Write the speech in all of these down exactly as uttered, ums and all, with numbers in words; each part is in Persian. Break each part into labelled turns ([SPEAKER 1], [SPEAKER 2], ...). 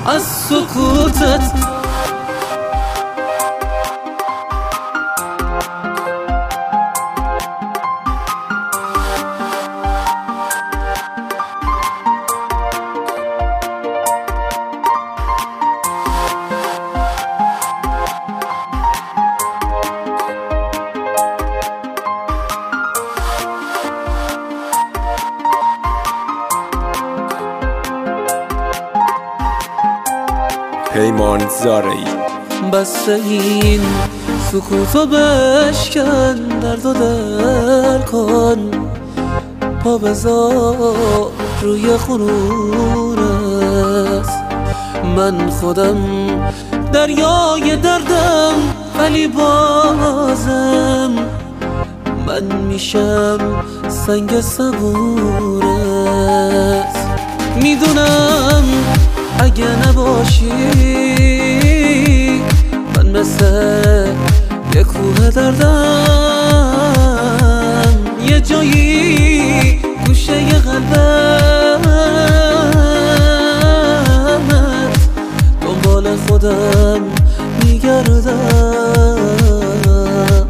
[SPEAKER 1] از سکوتت.
[SPEAKER 2] پیمان زارعی.
[SPEAKER 1] بس این سکوتو بشکن، درد و دل کن، پا بذار روی خونورت. من خودم دریای دردم، ولی بازم من میشم سنگ صبورت. میدونم اگه نباشی من مثل یه کوه دردم، یه جایی گوشه ی قلبت دنبال خودم میگردم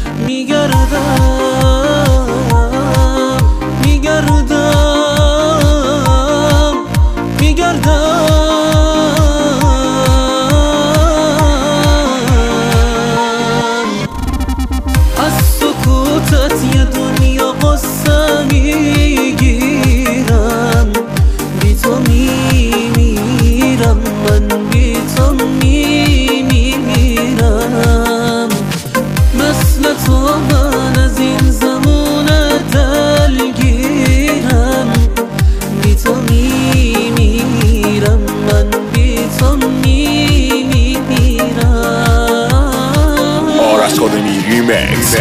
[SPEAKER 1] میگردم میگردم میگردم. یه دنیا قصه میگیرم، بی تو میمیرم، من بی تو میمیرم. مثل تو من از این زمان دلگیرم، بی تو میمیرم، من بی تو میمیرم.
[SPEAKER 2] آرش خودمی ریمیکس.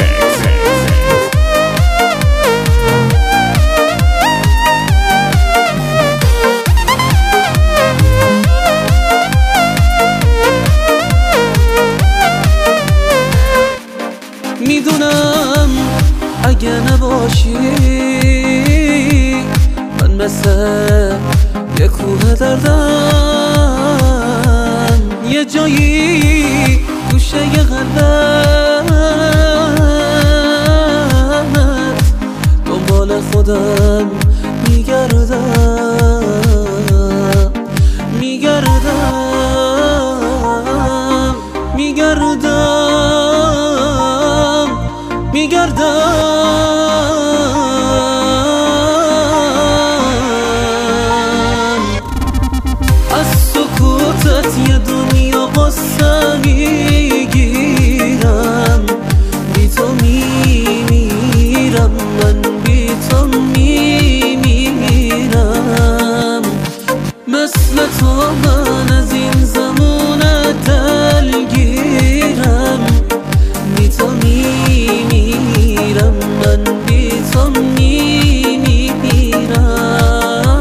[SPEAKER 1] میدونم اگه نباشی من مثل یه کوه دردم، یه جایی گوشه ی قلبت دنبال خودم میگردم میگردم میگردم میگردم. از سکوتت یه دنیا قصه میگیرم، بی تو میمیرم، من بی تو میمیرم. مثل تو من از این زمان دلگیرم، بی تو میمیرم، من بی تو میمیرم.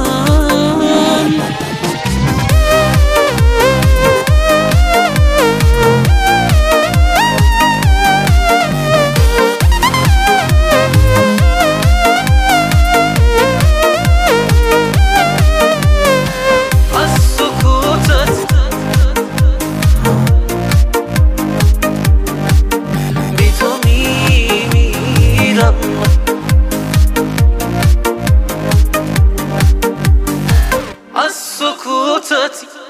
[SPEAKER 1] از سکوتت بی تو میمیرم، از سکوتت